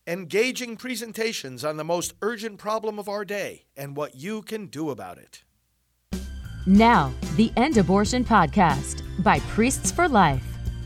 engaging presentations on the most urgent problem of our day and what you can do about it. Now, the End Abortion Podcast by Priests for Life.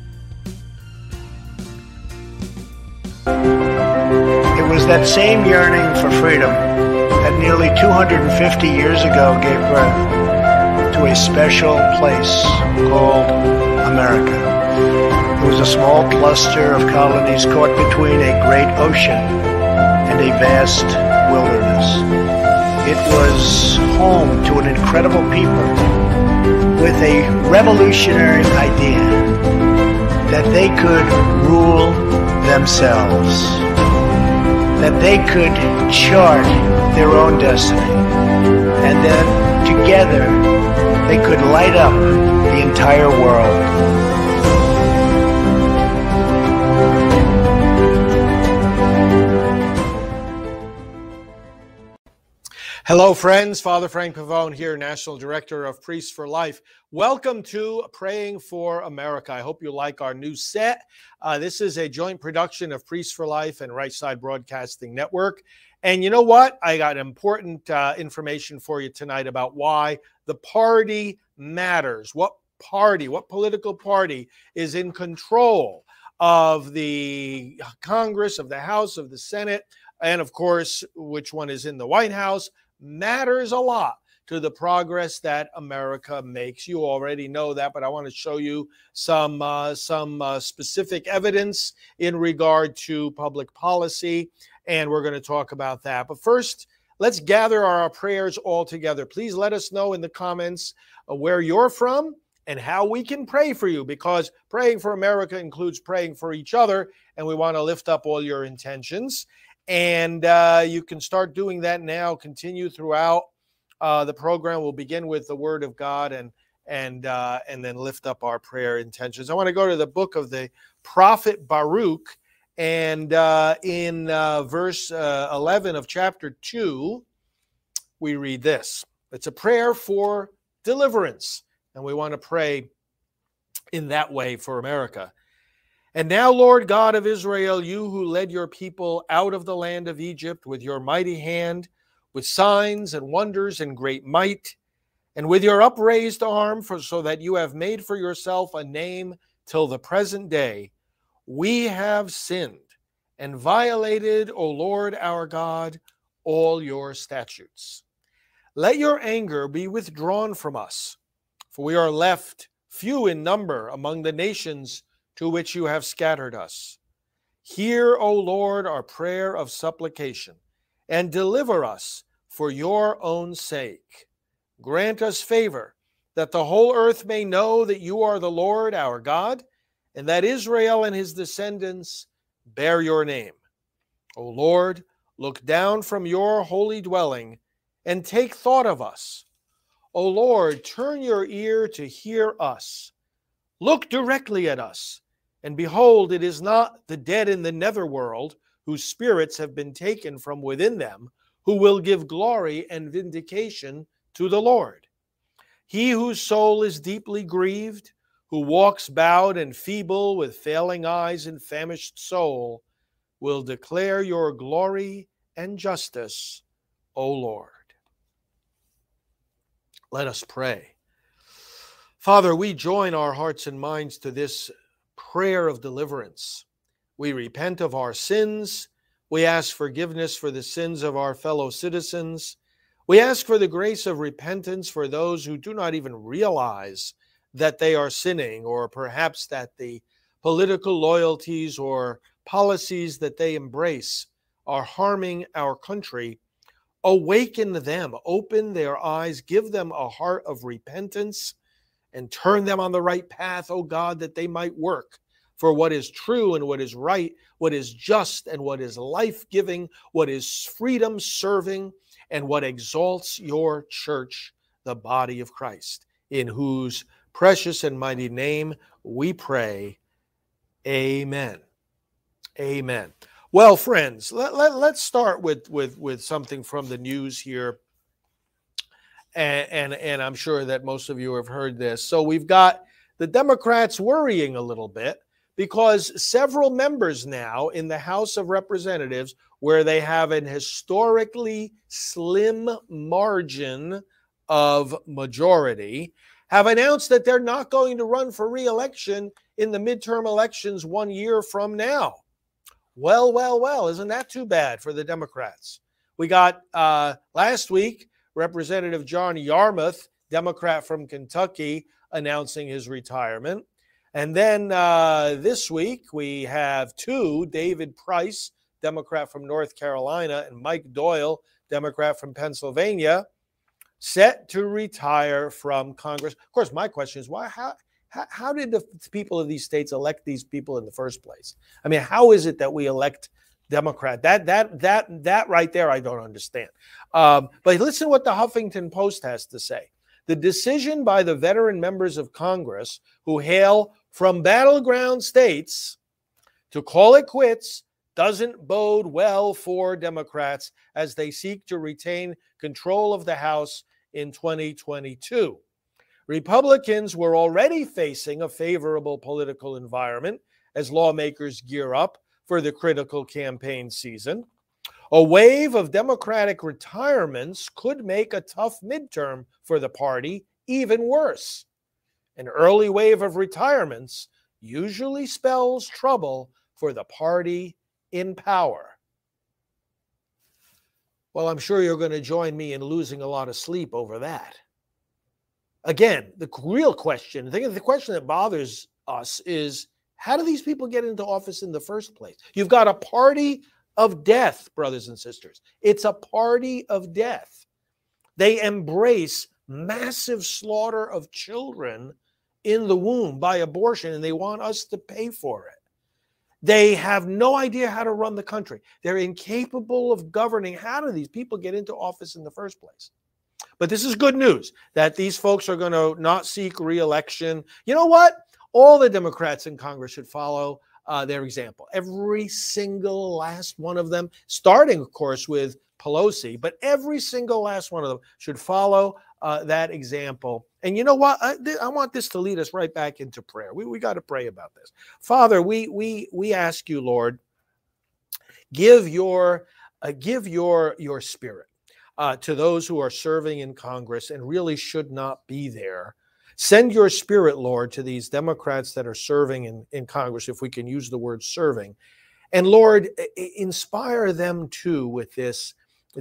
It was that same yearning for freedom that nearly 250 years ago gave birth to a special place called America. It was a small cluster of colonies caught between a great ocean and a vast wilderness. It was home to an incredible people with a revolutionary idea that they could rule themselves, that they could chart their own destiny, and then together they could light up the entire world. Hello, friends. Father Frank Pavone here, National Director of Priests for Life. Welcome to Praying for America. I hope you like our new set. This is a joint production of Priests for Life and Right Side Broadcasting Network. And you know what? I got important information for you tonight about why the party matters. What political party is in control of the Congress, of the House, of the Senate, and of course, which one is in the White House, matters a lot to the progress that America makes. You already know that, but I want to show you some specific evidence in regard to public policy, and we're going to talk about that. But first, let's gather our prayers all together. Please let us know in the comments where you're from and how we can pray for you, because praying for America includes praying for each other, and we want to lift up all your intentions. And you can start doing that now. Continue throughout the program. We'll begin with the Word of God and then lift up our prayer intentions. I want to go to the book of the prophet Baruch, and in verse 11 of chapter 2, we read this. It's a prayer for deliverance, and we want to pray in that way for America. And now, Lord God of Israel, you who led your people out of the land of Egypt with your mighty hand, with signs and wonders and great might, and with your upraised arm, so that you have made for yourself a name till the present day, we have sinned and violated, O Lord our God, all your statutes. Let your anger be withdrawn from us, for we are left few in number among the nations to which you have scattered us. Hear, O Lord, our prayer of supplication, and deliver us for your own sake. Grant us favor, that the whole earth may know that you are the Lord our God, and that Israel and his descendants bear your name. O Lord, look down from your holy dwelling, and take thought of us. O Lord, turn your ear to hear us. Look directly at us. And behold, it is not the dead in the netherworld, whose spirits have been taken from within them, who will give glory and vindication to the Lord. He whose soul is deeply grieved, who walks bowed and feeble with failing eyes and famished soul, will declare your glory and justice, O Lord. Let us pray. Father, we join our hearts and minds to this prayer of deliverance. We repent of our sins. We ask forgiveness for the sins of our fellow citizens. We ask for the grace of repentance for those who do not even realize that they are sinning, or perhaps that the political loyalties or policies that they embrace are harming our country. Awaken them, open their eyes, give them a heart of repentance, and turn them on the right path, O God, that they might work for what is true and what is right, what is just and what is life-giving, what is freedom-serving, and what exalts your church, the body of Christ, in whose precious and mighty name we pray. Amen. Amen. Well, friends, let's start with something from the news here. And I'm sure that most of you have heard this. So we've got the Democrats worrying a little bit because several members now in the House of Representatives, where they have an historically slim margin of majority, have announced that they're not going to run for re-election in the midterm elections 1 year from now. Well, isn't that too bad for the Democrats? We got last week, Representative John Yarmuth, Democrat from Kentucky, announcing his retirement. And then this week, we have two, David Price, Democrat from North Carolina, and Mike Doyle, Democrat from Pennsylvania, set to retire from Congress. Of course, my question is, how did the people of these states elect these people in the first place? I mean, how is it that we elect Democrat? That right there, I don't understand. But listen to what the Huffington Post has to say. The decision by the veteran members of Congress who hail from battleground states to call it quits doesn't bode well for Democrats as they seek to retain control of the House in 2022. Republicans were already facing a favorable political environment as lawmakers gear up for the critical campaign season. A wave of Democratic retirements could make a tough midterm for the party even worse. An early wave of retirements usually spells trouble for the party in power. Well, I'm sure you're going to join me in losing a lot of sleep over that. Again, the real question, the question that bothers us is, how do these people get into office in the first place? You've got a party of death, brothers and sisters. It's a party of death. They embrace massive slaughter of children in the womb by abortion, and they want us to pay for it. They have no idea how to run the country. They're incapable of governing. How do these people get into office in the first place? But this is good news that these folks are going to not seek re-election. You know what? All the Democrats in Congress should follow their example. Every single last one of them, starting, of course, with Pelosi, but every single last one of them should follow that example. And you know what? I want this to lead us right back into prayer. We got to pray about this. Father, we ask you, Lord, give your spirit to those who are serving in Congress and really should not be there. Send your spirit, Lord, to these Democrats that are serving in Congress, if we can use the word serving. And Lord, inspire them too with this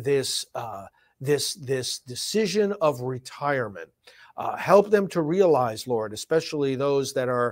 decision of retirement. Help them to realize, Lord, especially those that are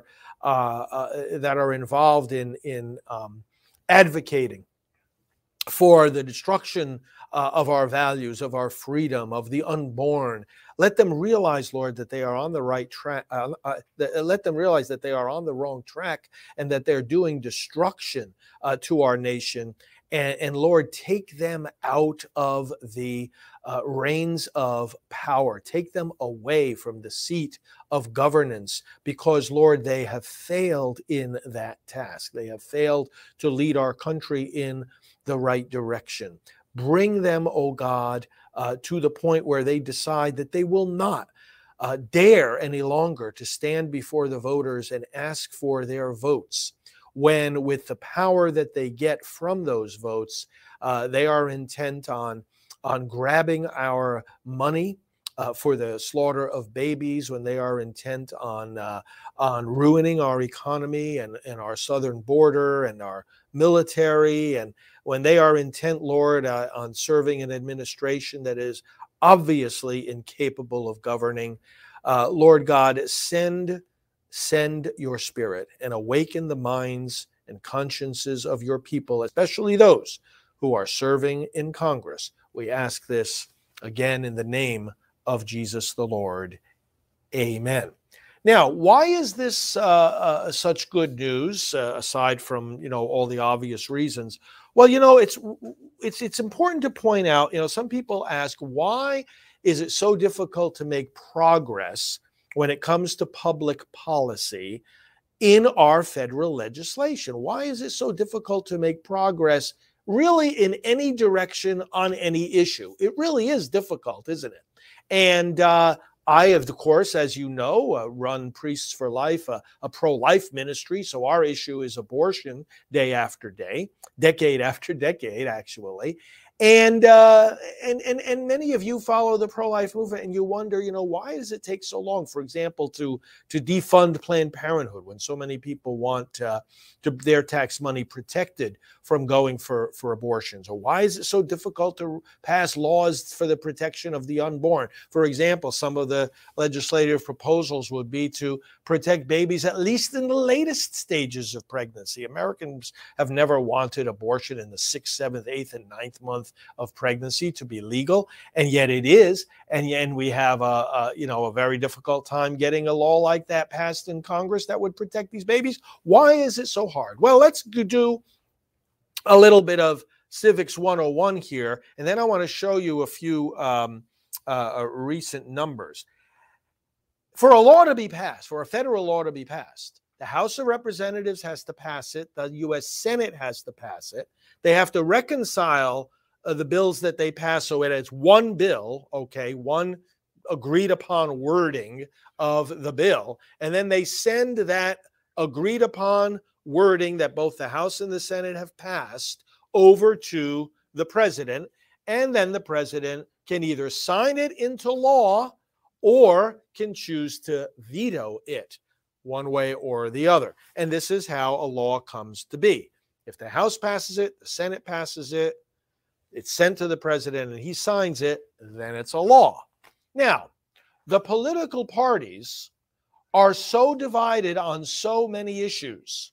involved in advocating for the destruction of our values, of our freedom, of the unborn. Let them realize, Lord, that they are on the right track. Let them realize that they are on the wrong track and that they're doing destruction to our nation. And Lord, take them out of the reins of power. Take them away from the seat of governance because, Lord, they have failed in that task. They have failed to lead our country in the right direction. Bring them, oh God, to the point where they decide that they will not dare any longer to stand before the voters and ask for their votes, when with the power that they get from those votes, they are intent on grabbing our money for the slaughter of babies, when they are intent on ruining our economy and our southern border and our military, and when they are intent, Lord, on serving an administration that is obviously incapable of governing. Lord God, send your spirit and awaken the minds and consciences of your people, especially those who are serving in Congress. We ask this again in the name of Jesus the Lord. Amen. Now, why is this such good news, aside from, all the obvious reasons? Well, it's important to point out, some people ask, why is it so difficult to make progress when it comes to public policy in our federal legislation? Why is it so difficult to make progress really in any direction on any issue? It really is difficult, isn't it? And I, of course, as you know, run Priests for Life, a pro-life ministry. So our issue is abortion day after day, decade after decade, actually. And many of you follow the pro-life movement, and you wonder, why does it take so long, for example, to defund Planned Parenthood when so many people want their tax money protected from going for abortions? Or why is it so difficult to pass laws for the protection of the unborn? For example, some of the legislative proposals would be to protect babies at least in the latest stages of pregnancy. Americans have never wanted abortion in the 6th, 7th, 8th, and 9th month of pregnancy to be legal, and yet it is. And we have a very difficult time getting a law like that passed in Congress that would protect these babies. Why is it so hard? Well, let's do a little bit of Civics 101 here, and then I want to show you a few recent numbers. For a law to be passed, for a federal law to be passed, the House of Representatives has to pass it. The U.S. Senate has to pass it. They have to reconcile the bills that they pass so it's one bill, okay, one agreed upon wording of the bill. And then they send that agreed upon wording that both the House and the Senate have passed over to the president. And then the president can either sign it into law or can choose to veto it one way or the other. And this is how a law comes to be. If the House passes it, the Senate passes it, it's sent to the president and he signs it, then it's a law. Now, the political parties are so divided on so many issues.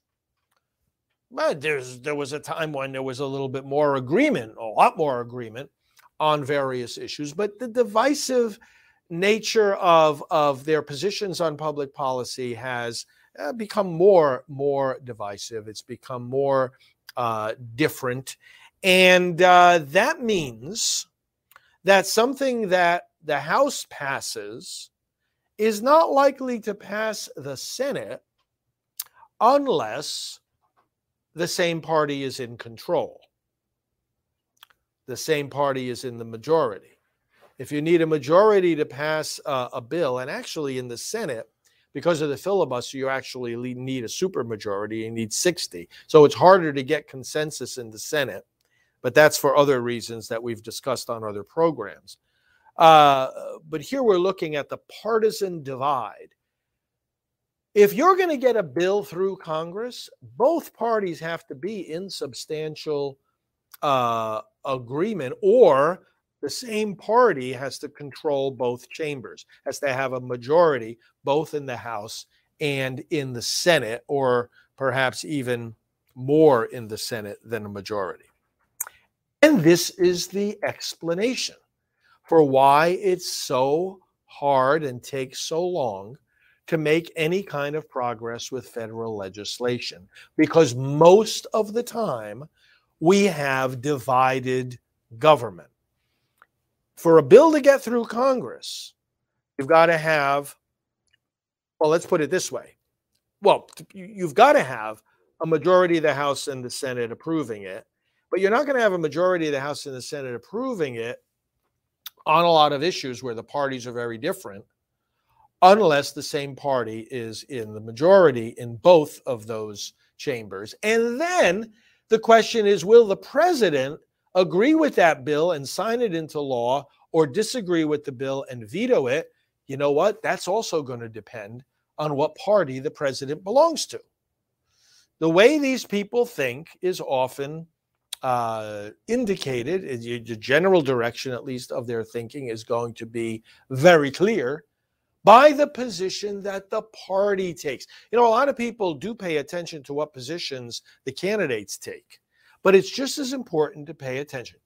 But there was a time when there was a little bit more agreement, a lot more agreement on various issues, but the divisive nature of their positions on public policy has become more divisive. It's become more different. And that means that something that the House passes is not likely to pass the Senate unless the same party is in control. The same party is in the majority. If you need a majority to pass a bill, and actually in the Senate, because of the filibuster, you actually need a supermajority. You need 60. So it's harder to get consensus in the Senate, but that's for other reasons that we've discussed on other programs. But here we're looking at the partisan divide. If you're going to get a bill through Congress, both parties have to be in substantial agreement, or the same party has to control both chambers, has to have a majority both in the House and in the Senate, or perhaps even more in the Senate than a majority. And this is the explanation for why it's so hard and takes so long to make any kind of progress with federal legislation, because most of the time we have divided government. For a bill to get through Congress, you've got to have, well, let's put it this way. Well, you've got to have a majority of the House and the Senate approving it, but you're not going to have a majority of the House and the Senate approving it on a lot of issues where the parties are very different, unless the same party is in the majority in both of those chambers. And then the question is, will the president agree with that bill and sign it into law, or disagree with the bill and veto it? You know what? That's also going to depend on what party the president belongs to. The way these people think is often indicated, the general direction, at least, of their thinking is going to be very clear by the position that the party takes. You know, a lot of people do pay attention to what positions the candidates take, but it's just as important to pay attention,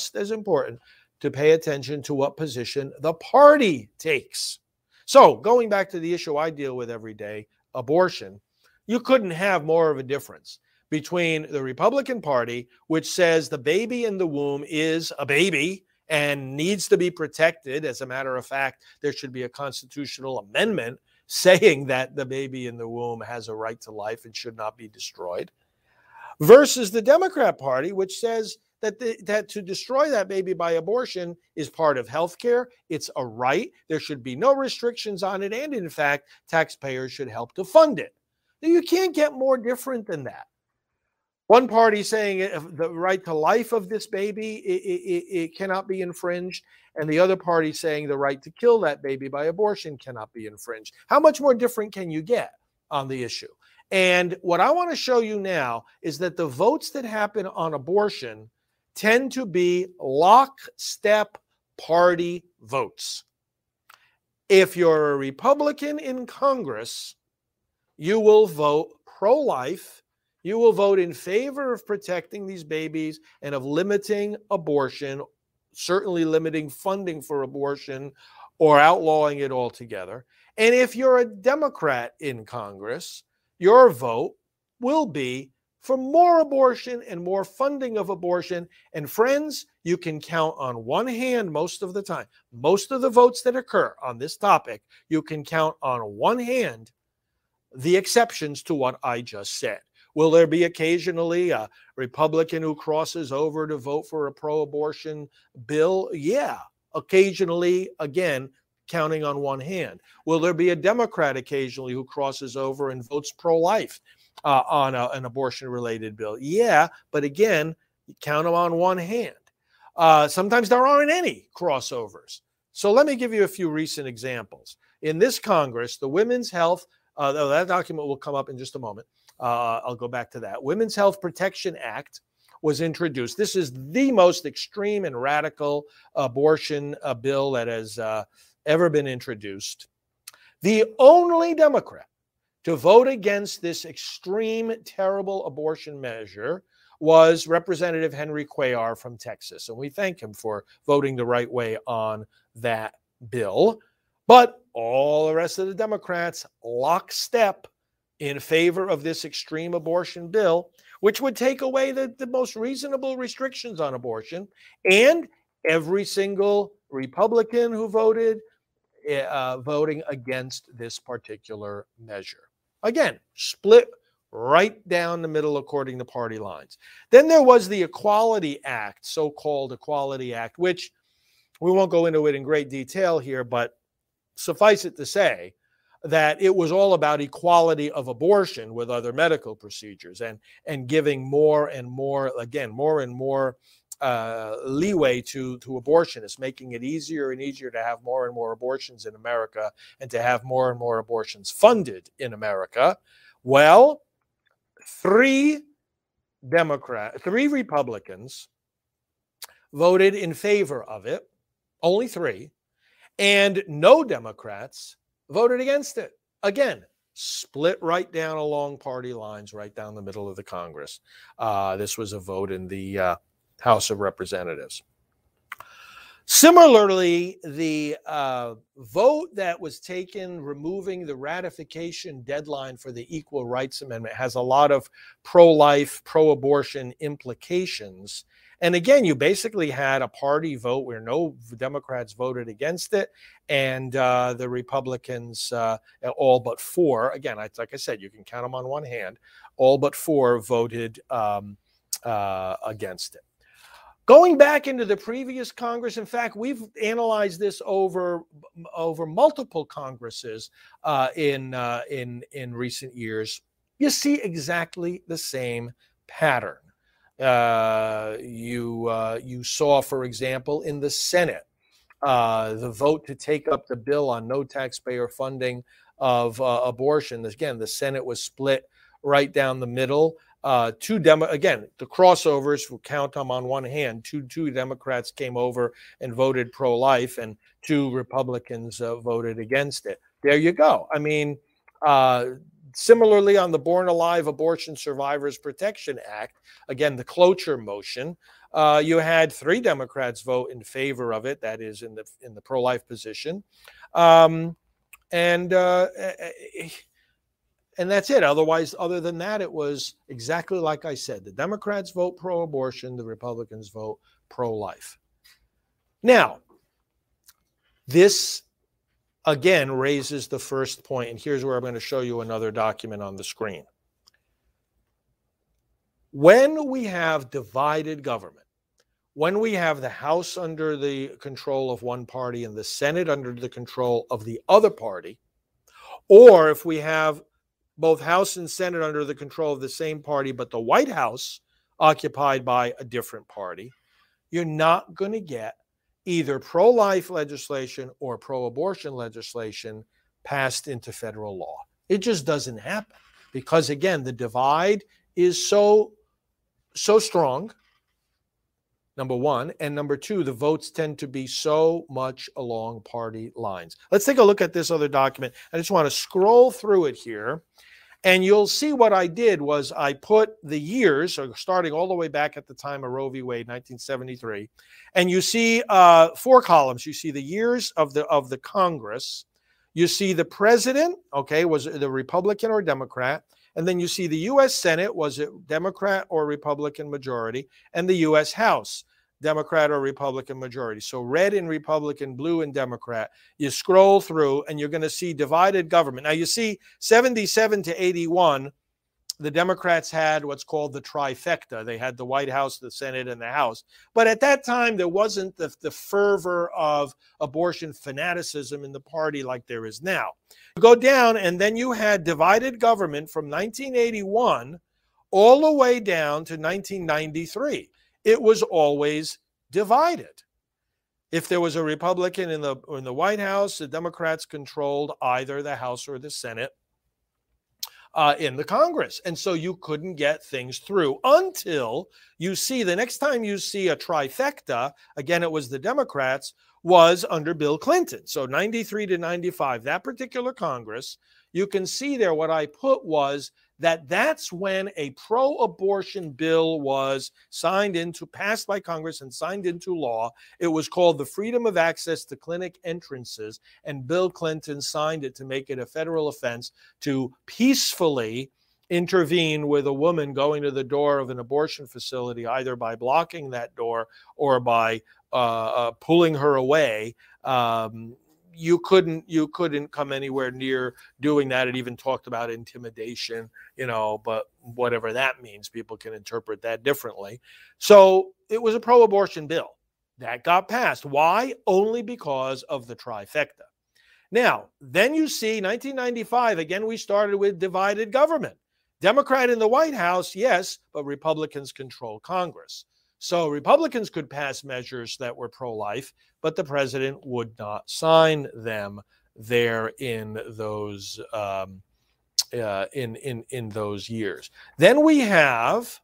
to what position the party takes. So going back to the issue I deal with every day, abortion, you couldn't have more of a difference between the Republican Party, which says the baby in the womb is a baby and needs to be protected. As a matter of fact, there should be a constitutional amendment saying that the baby in the womb has a right to life and should not be destroyed, versus the Democrat Party, which says that to destroy that baby by abortion is part of health care. It's a right. There should be no restrictions on it. And in fact, taxpayers should help to fund it. Now, you can't get more different than that. One party saying the right to life of this baby, it cannot be infringed. And the other party saying the right to kill that baby by abortion cannot be infringed. How much more different can you get on the issue? And what I want to show you now is that the votes that happen on abortion tend to be lockstep party votes. If you're a Republican in Congress, you will vote pro-life. You will vote in favor of protecting these babies and of limiting abortion, certainly limiting funding for abortion or outlawing it altogether. And if you're a Democrat in Congress, your vote will be for more abortion and more funding of abortion. And friends, you can count on one hand most of the time. Most of the votes that occur on this topic, you can count on one hand the exceptions to what I just said. Will there be occasionally a Republican who crosses over to vote for a pro-abortion bill? Yeah, occasionally, again, counting on one hand. Will there be a Democrat occasionally who crosses over and votes pro-life on an abortion-related bill? Yeah, but again, you count them on one hand. Sometimes there aren't any crossovers. So let me give you a few recent examples. In this Congress, the Women's Health, that document will come up in just a moment. I'll go back to that. Women's Health Protection Act was introduced. This is the most extreme and radical abortion bill that has ever been introduced. The only Democrat to vote against this extreme, terrible abortion measure was Representative Henry Cuellar from Texas. And we thank him for voting the right way on that bill. But all the rest of the Democrats lockstep in favor of this extreme abortion bill, which would take away the most reasonable restrictions on abortion. And every single Republican who voted, voting against this particular measure. Again, split right down the middle according to party lines. Then there was the Equality Act, so-called Equality Act, which we won't go into it in great detail here, but suffice it to say that it was all about equality of abortion with other medical procedures and giving more and more leeway to abortionists, making it easier and easier to have more and more abortions in America and to have more and more abortions funded in America. Well, three Republicans voted in favor of it, only three, and no Democrats voted against it. Again, split right down along party lines, right down the middle of the Congress. This was a vote in the House of Representatives. Similarly, the vote that was taken removing the ratification deadline for the Equal Rights Amendment has a lot of pro-life, pro-abortion implications. And again, you basically had a party vote where no Democrats voted against it, and the Republicans, all but four, again, like I said, you can count them on one hand, all but four voted against it. Going back into the previous Congress, in fact, we've analyzed this over multiple Congresses in recent years. You see exactly the same pattern. You saw, for example, in the Senate, the vote to take up the bill on no taxpayer funding of abortion. Again, the Senate was split right down the middle. Again, the crossovers, we'll count them on one hand. Two Democrats came over and voted pro-life, and two Republicans voted against it. There you go. I mean, similarly, on the Born Alive Abortion Survivors Protection Act, again, the cloture motion, you had three Democrats vote in favor of it, that is in the pro-life position. And that's it. Otherwise, other than that, it was exactly like I said. The Democrats vote pro-abortion, the Republicans vote pro-life. Now, this again raises the first point, and here's where I'm going to show you another document on the screen. When we have divided government, when we have the House under the control of one party and the Senate under the control of the other party, or if we have both House and Senate under the control of the same party, but the White House occupied by a different party, you're not going to get either pro-life legislation or pro-abortion legislation passed into federal law. It just doesn't happen because, again, the divide is so strong, number one, and number two, the votes tend to be so much along party lines. Let's take a look at this other document. I just want to scroll through it here, and you'll see what I did was I put the years, starting all the way back at the time of Roe v. Wade, 1973, and you see 4 columns. You see the years of the Congress. You see the president, okay, was it the Republican or Democrat? And then you see the U.S. Senate, was it Democrat or Republican majority? And the U.S. House, Democrat or Republican majority. So red and Republican, blue and Democrat. You scroll through and you're going to see divided government. Now you see 77 to 81, the Democrats had what's called the trifecta. They had the White House, the Senate, and the House. But at that time, there wasn't the fervor of abortion fanaticism in the party like there is now. You go down, and then you had divided government from 1981 all the way down to 1993. It was always divided. If there was a Republican in the White House, the Democrats controlled either the House or the Senate in the Congress. And so you couldn't get things through until you see the next time you see a trifecta, again, it was the Democrats, was under Bill Clinton. So 93 to 95, that particular Congress, you can see there what I put was that's when a pro-abortion bill was passed by Congress and signed into law. It was called the Freedom of Access to Clinic Entrances, and Bill Clinton signed it to make it a federal offense to peacefully intervene with a woman going to the door of an abortion facility, either by blocking that door or by pulling her away. You couldn't come anywhere near doing that. It even talked about intimidation, but whatever that means, people can interpret that differently. So it was a pro-abortion bill that got passed. Why? Only because of the trifecta. Now, then you see 1995, again, we started with divided government. Democrat in the White House, yes, but Republicans control Congress. So Republicans could pass measures that were pro-life, but the president would not sign them there in those in those years. Then we have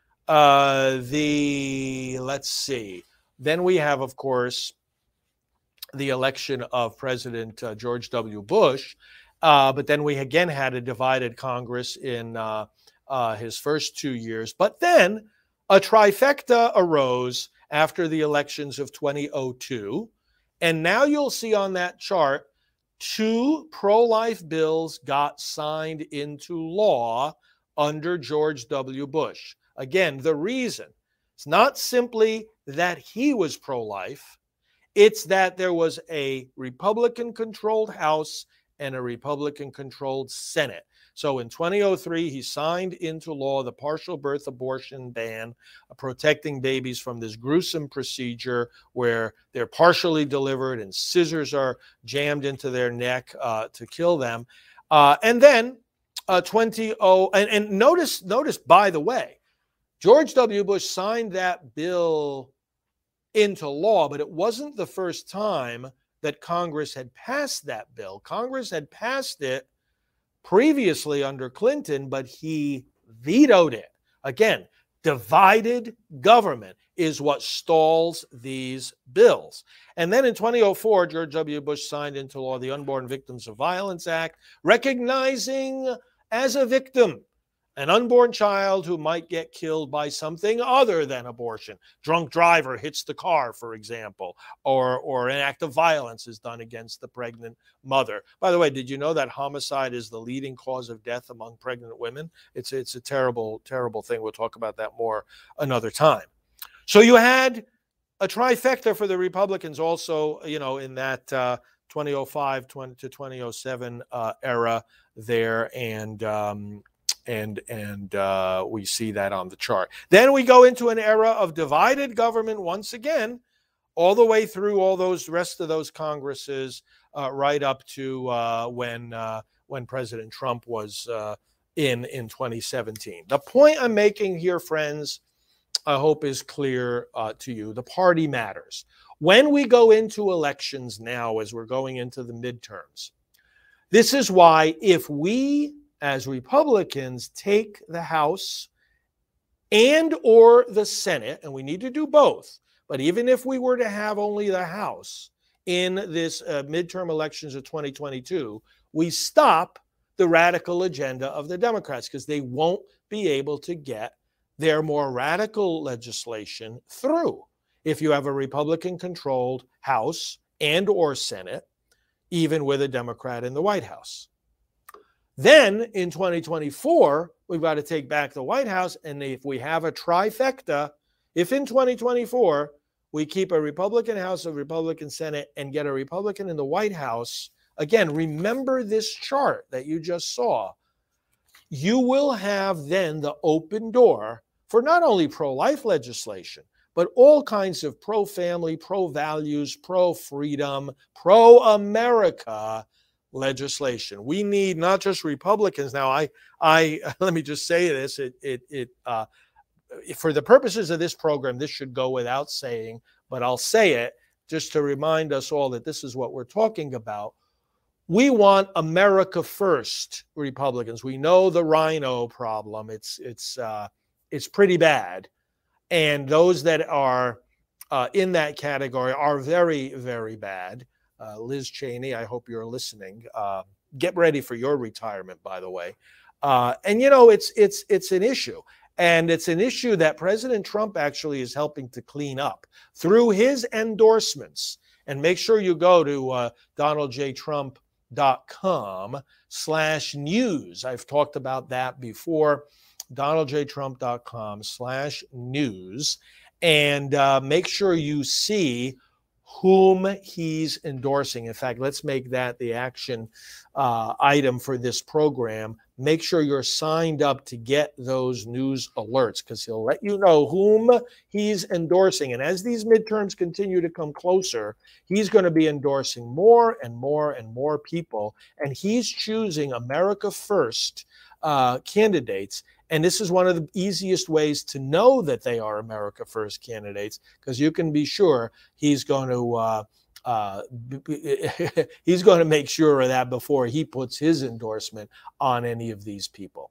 Then we have, of course, the election of President George W. Bush. But then we again had a divided Congress in his first 2 years. But then a trifecta arose after the elections of 2002. And now you'll see on that chart, 2 pro-life bills got signed into law under George W. Bush. Again, the reason, it's not simply that he was pro-life, it's that there was a Republican-controlled House and a Republican-controlled Senate. So in 2003, he signed into law the partial birth abortion ban, protecting babies from this gruesome procedure where they're partially delivered and scissors are jammed into their neck to kill them. And then notice, by the way, George W. Bush signed that bill into law, but it wasn't the first time that Congress had passed that bill. Congress had passed it previously under Clinton, but he vetoed it. Again, divided government is what stalls these bills. And then in 2004, George W. Bush signed into law the Unborn Victims of Violence Act, recognizing as a victim an unborn child who might get killed by something other than abortion. Drunk driver hits the car, for example, or an act of violence is done against the pregnant mother. By the way, did you know that homicide is the leading cause of death among pregnant women? It's a terrible, terrible thing. We'll talk about that more another time. So you had a trifecta for the Republicans also, in that 2005 to 2007 era there. And And we see that on the chart. Then we go into an era of divided government once again, all the way through all those rest of those Congresses, right up to when President Trump was in 2017. The point I'm making here, friends, I hope is clear to you. The party matters. When we go into elections now, as we're going into the midterms, this is why if we as Republicans take the House and or the Senate, and we need to do both, but even if we were to have only the House in this midterm elections of 2022, we stop the radical agenda of the Democrats because they won't be able to get their more radical legislation through if you have a Republican-controlled House and or Senate, even with a Democrat in the White House. Then in 2024, we've got to take back the White House. And if we have a trifecta, if in 2024 we keep a Republican House, a Republican Senate, and get a Republican in the White House, again, remember this chart that you just saw. You will have then the open door for not only pro-life legislation, but all kinds of pro-family, pro-values, pro-freedom, pro-America legislation. We need not just Republicans. Now, I let me just say this: for the purposes of this program, this should go without saying, but I'll say it just to remind us all that this is what we're talking about. We want America first, Republicans. We know the rhino problem. It's pretty bad, and those that are in that category are very, very bad. Liz Cheney, I hope you're listening. Get ready for your retirement, by the way. And you know, it's an issue, and it's an issue that President Trump actually is helping to clean up through his endorsements. And make sure you go to DonaldJTrump.com/news. I've talked about that before. DonaldJTrump.com/news, and make sure you see whom he's endorsing. In fact, let's make that the action item for this program. Make sure you're signed up to get those news alerts because he'll let you know whom he's endorsing. And as these midterms continue to come closer, he's going to be endorsing more and more and more people. And he's choosing America First candidates. And this is one of the easiest ways to know that they are America First candidates, because you can be sure he's going to make sure of that before he puts his endorsement on any of these people.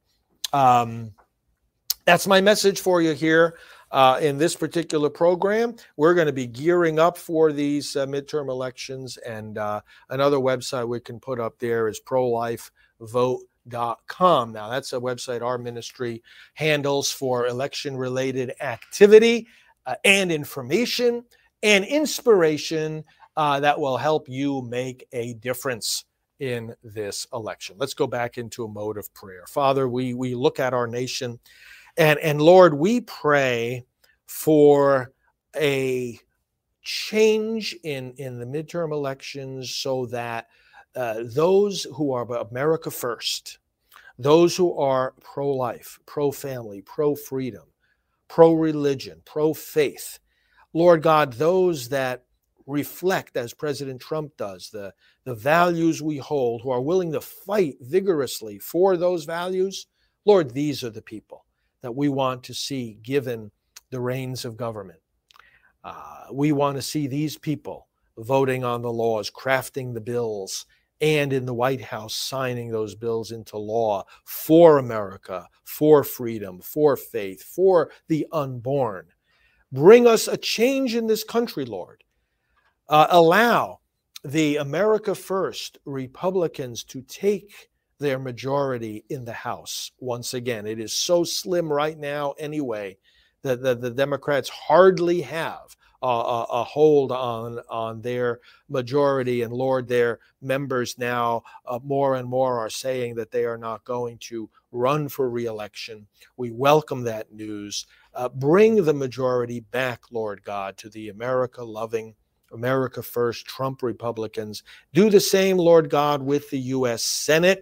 That's my message for you here in this particular program. We're going to be gearing up for these midterm elections, and another website we can put up there is prolifevote.com. Now, that's a website our ministry handles for election-related activity and information and inspiration that will help you make a difference in this election. Let's go back into a mode of prayer. Father, we look at our nation, and Lord, we pray for a change in the midterm elections so that those who are America First, those who are pro-life, pro-family, pro-freedom, pro-religion, pro-faith, Lord God, those that reflect, as President Trump does, the values we hold, who are willing to fight vigorously for those values, Lord, these are the people that we want to see given the reins of government. We want to see these people voting on the laws, crafting the bills, and in the White House signing those bills into law for America, for freedom, for faith, for the unborn. Bring us a change in this country, Lord. Allow the America First Republicans to take their majority in the House. Once again, it is so slim right now anyway that the Democrats hardly have a hold on their majority. And Lord, their members now more and more are saying that they are not going to run for re-election. We welcome that news. Bring the majority back, Lord God, to the America-loving, America First Trump Republicans. Do the same, Lord God, with the U.S. Senate.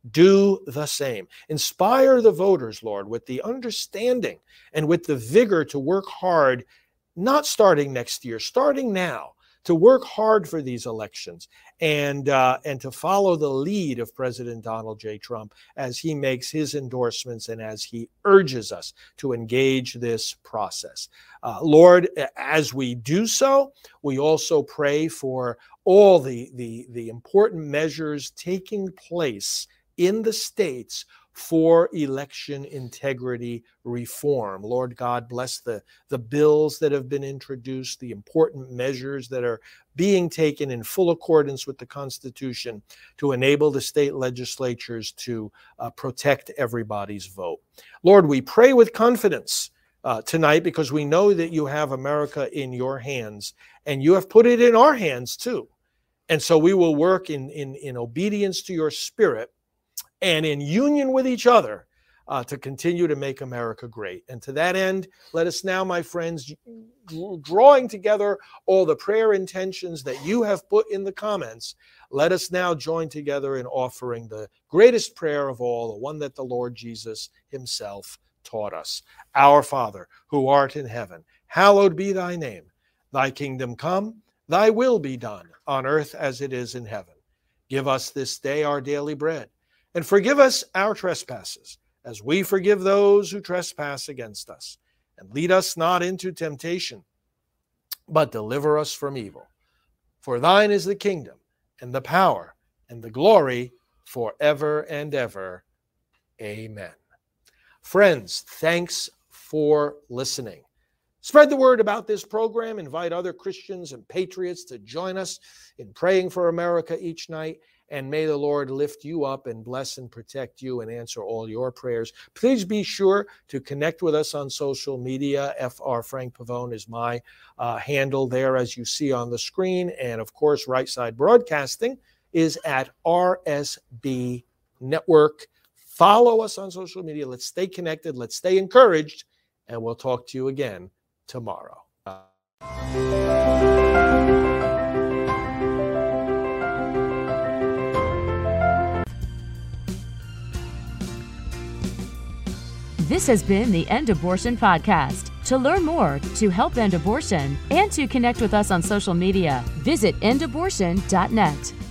do the same. Inspire the voters, Lord, with the understanding and with the vigor to work hard, not starting next year, starting now, to work hard for these elections and to follow the lead of President Donald J. Trump as he makes his endorsements and as he urges us to engage this process. Lord, as we do so, we also pray for all the important measures taking place in the states for election integrity reform. Lord God, bless the bills that have been introduced, the important measures that are being taken in full accordance with the Constitution to enable the state legislatures to protect everybody's vote. Lord, we pray with confidence tonight because we know that you have America in your hands and you have put it in our hands too. And so we will work in obedience to your Spirit and in union with each other to continue to make America great. And to that end, let us now, my friends, drawing together all the prayer intentions that you have put in the comments, let us now join together in offering the greatest prayer of all, the one that the Lord Jesus himself taught us. Our Father, who art in heaven, hallowed be thy name. Thy kingdom come, thy will be done on earth as it is in heaven. Give us this day our daily bread. And forgive us our trespasses, as we forgive those who trespass against us. And lead us not into temptation, but deliver us from evil. For thine is the kingdom, and the power, and the glory, forever and ever. Amen. Friends, thanks for listening. Spread the word about this program. Invite other Christians and patriots to join us in praying for America each night. And may the Lord lift you up and bless and protect you and answer all your prayers. Please be sure to connect with us on social media. FR Frank Pavone is my handle there, as you see on the screen. And of course, Right Side Broadcasting is at RSB Network. Follow us on social media. Let's stay connected. Let's stay encouraged. And we'll talk to you again tomorrow. This has been the End Abortion Podcast. To learn more, to help end abortion, and to connect with us on social media, visit endabortion.net.